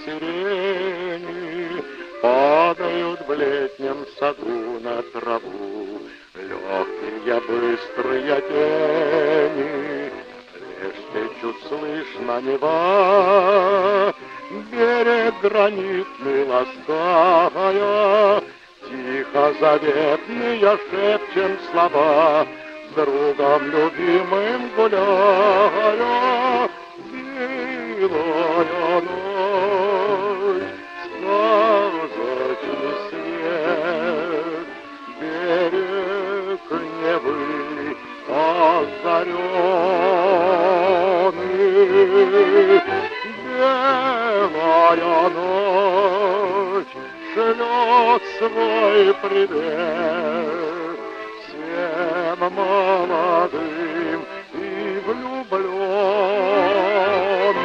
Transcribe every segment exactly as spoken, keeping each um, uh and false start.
сирени падают в летнем саду на траву. Легкие быстрые тени, прежде чуть слышно Нева, берег гранитный лаская, тихо заветные шепчем слова, с другом любимым гуляя. Белая ночь, сказочный свет, берег Невы озаренный. Белая ночь шлет свой привет всем молодым и влюбленным.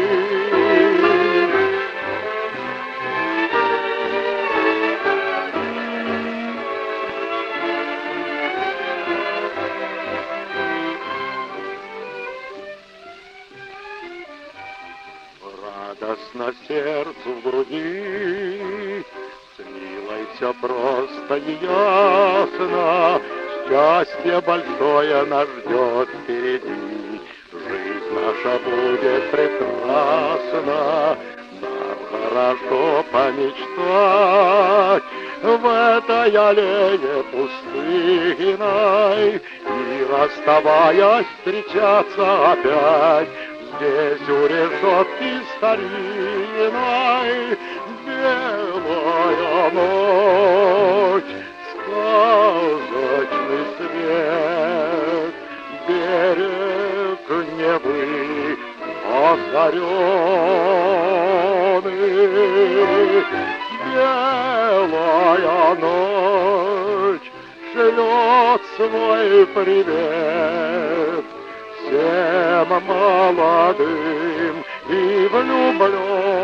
Радостно сердцу в груди, с милой все просто и ясно, счастье большое нас ждет впереди, жизнь наша будет прекрасна. Нам хорошо помечтать в этой аллее пустынной и, расставаясь, встречаться опять здесь у решетки старинной. Белая ночь, сказочный свет, берег Невы озаренный. Белая ночь шлет свой привет всем молодым и влюбленным.